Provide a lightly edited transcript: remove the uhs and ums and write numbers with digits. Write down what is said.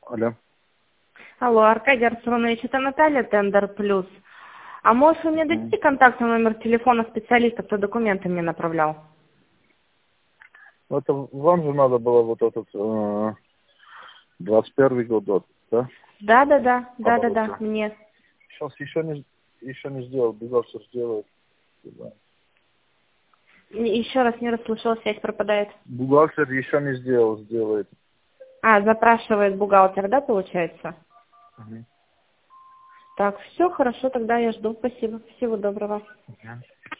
Алло. Алло, Аркадий Арсенович, это Наталья, Тендер Плюс. А может, вы мне дадите контактный номер телефона специалиста, кто документы мне направлял? Ну, это вам же надо было вот этот 21 год, да? Да, мне. Сейчас еще не сделал, бухгалтер сделает. Да. Еще раз не расслышала, связь пропадает. Бухгалтер еще не сделал, сделает. А, запрашивает бухгалтер, да, получается? Мгм. Так, все хорошо, тогда я жду. Спасибо. Всего доброго. Мгм.